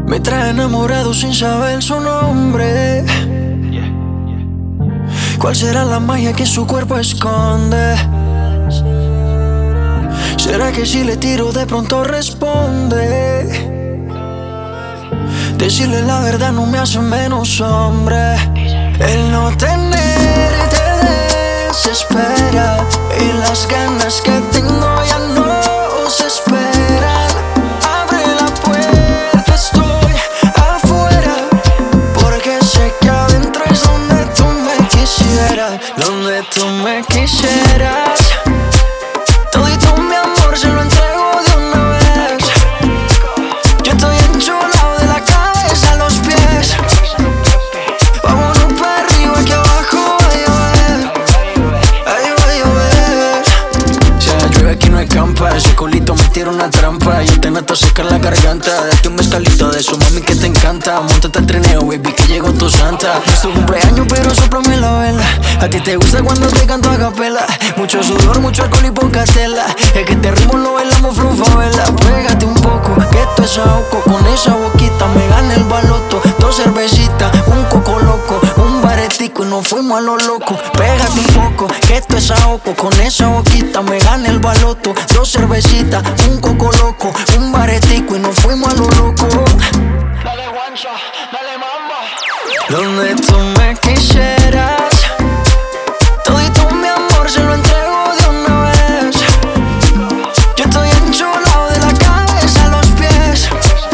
Me trae enamorado sin saber su nombre. ¿Cuál será la magia que su cuerpo esconde? ¿Será que si le tiro de pronto responde? Decirle la verdad no me hace menos hombre. El no tener te desespera y las ganas que tengo ya no se esperan. Abre la puerta, estoy afuera, porque sé que adentro es donde tú me quisieras, donde tú me quisieras. Todito mi amor se lo entrego de una vez. Yo estoy enchulado de la cabeza a los pies. Vámonos para arriba que abajo va a llover. Ahí va a llover. Si la llueve aquí no hay campa. Ese culito me tira una trampa. Yo te nato seca la garganta. Date un mezcalito de su mami que te encanta. Móntate al trineo, baby, que llegó tu santa. Es tu cumpleaños pero sóplame la vela. A ti te gusta cuando te canto a capela. Mucho sudor, mucho alcohol y poca tela. Es que este ritmo lo bailamos flow favela. Pégate un poco, que esto es ahogo. Con esa boquita me gana el baloto. 2 cervecitas, un coco loco, un baretico y nos fuimos a lo loco. Pégate un poco, que esto es ahogo. Con esa boquita me gana el baloto. 2 cervecitas, un coco loco, un baretico y nos fuimos a lo loco. Dale guancha, dale mamba. Donde tú me quisieras. Todito mi amor se lo entrego de una vez. Yo estoy enchulado de la cabeza a los pies.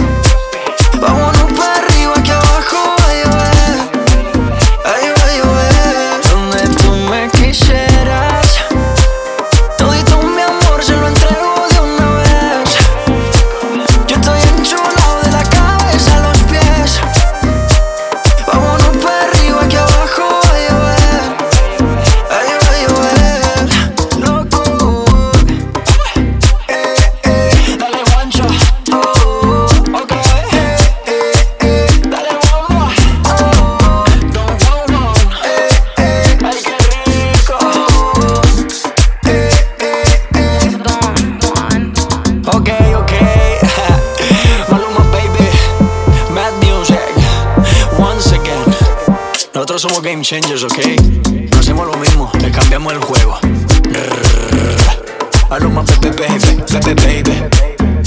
Vámonos para arriba que abajo va a llover. Ahí va a llover. Donde tú me quisieras. Todito mi amor se lo entrego de una vez. Yo estoy enchulado de la cabeza a los pies. Vámonos para arriba que abajo va a llover. Ahí va a llover. Loco. Dale guancha. Ok. Dale bomba. Don Juan. Ay, qué rico. Ok. Maluma, baby. Mad Music. Once again. Nosotros somos game changers, ok. No hacemos lo mismo, le cambiamos el juego. Maluma, baby.